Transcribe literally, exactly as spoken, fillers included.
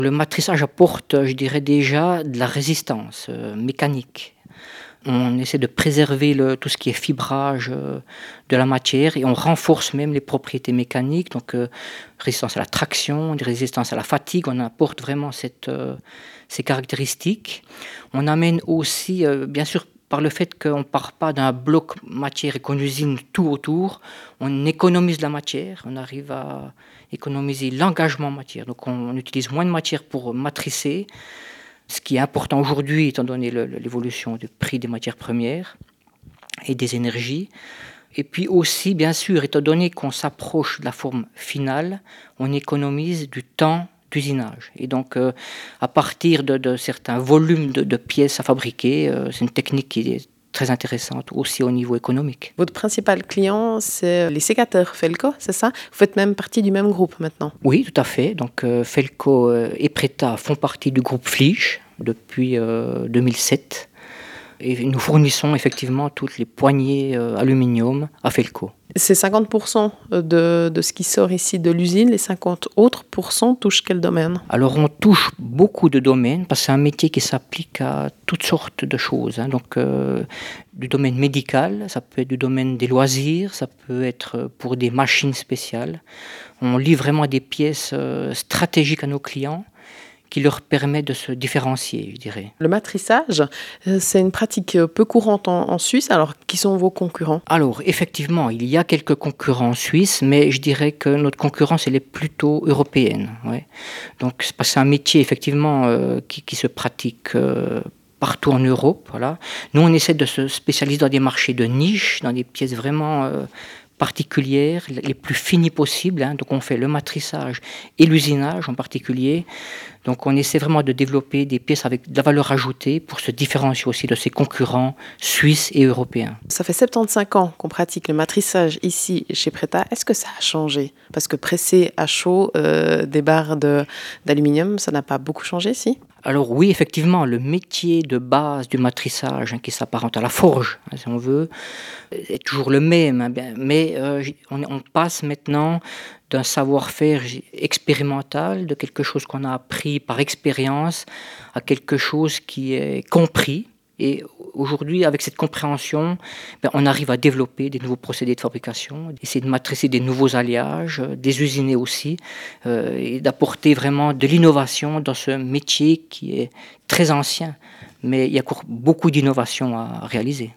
Le matrissage apporte, je dirais déjà, de la résistance euh, mécanique. On essaie de préserver le, tout ce qui est fibrage euh, de la matière et on renforce même les propriétés mécaniques, donc euh, résistance à la traction, résistance à la fatigue, on apporte vraiment cette, euh, ces caractéristiques. On amène aussi, euh, bien sûr, par le fait qu'on ne part pas d'un bloc matière et qu'on usine tout autour, on économise la matière, on arrive à économiser l'engagement matière. Donc on, on utilise moins de matière pour matricer, ce qui est important aujourd'hui étant donné le, l'évolution du prix des matières premières et des énergies. Et puis aussi, bien sûr, étant donné qu'on s'approche de la forme finale, on économise du temps d'usinage. Et donc, euh, à partir de, de certains volumes de, de pièces à fabriquer, euh, c'est une technique qui est très intéressante aussi au niveau économique. Votre principal client, c'est les sécateurs Felco, c'est ça? Vous faites même partie du même groupe maintenant? Oui, tout à fait. Donc, euh, Felco euh, et Preta font partie du groupe Flich depuis euh, deux mille sept. Et nous fournissons effectivement toutes les poignées euh, aluminium à Felco. C'est cinquante pour cent de, de ce qui sort ici de l'usine. Les cinquante autres pourcents touchent quel domaine? Alors on touche beaucoup de domaines parce que c'est un métier qui s'applique à toutes sortes de choses. Hein. Donc euh, du domaine médical, ça peut être du domaine des loisirs, ça peut être pour des machines spéciales. On livre vraiment des pièces euh, stratégiques à nos clients qui leur permet de se différencier, je dirais. Le matrissage, c'est une pratique peu courante en, en Suisse. Alors, qui sont vos concurrents? Alors, effectivement, il y a quelques concurrents en Suisse, mais je dirais que notre concurrence, elle est plutôt européenne. Ouais. Donc, c'est parce que c'est un métier, effectivement, euh, qui, qui se pratique euh, partout en Europe. Voilà. Nous, on essaie de se spécialiser dans des marchés de niche, dans des pièces vraiment euh, particulières, les plus finies possibles. Hein. Donc, on fait le matrissage et l'usinage en particulier. Donc on essaie vraiment de développer des pièces avec de la valeur ajoutée pour se différencier aussi de ses concurrents suisses et européens. Ça fait soixante-quinze ans qu'on pratique le matrissage ici chez Preta. Est-ce que ça a changé? Parce que presser à chaud euh, des barres de, d'aluminium, ça n'a pas beaucoup changé, si? Alors oui, effectivement, le métier de base du matrissage, hein, qui s'apparente à la forge, hein, si on veut, est toujours le même. Hein, mais euh, on, on passe maintenant d'un savoir-faire expérimental, de quelque chose qu'on a appris par expérience, à quelque chose qui est compris. Et aujourd'hui, avec cette compréhension, ben, on arrive à développer des nouveaux procédés de fabrication, essayer de matricer des nouveaux alliages, des usiner aussi, euh, et d'apporter vraiment de l'innovation dans ce métier qui est très ancien. Mais il y a encore beaucoup d'innovations à réaliser.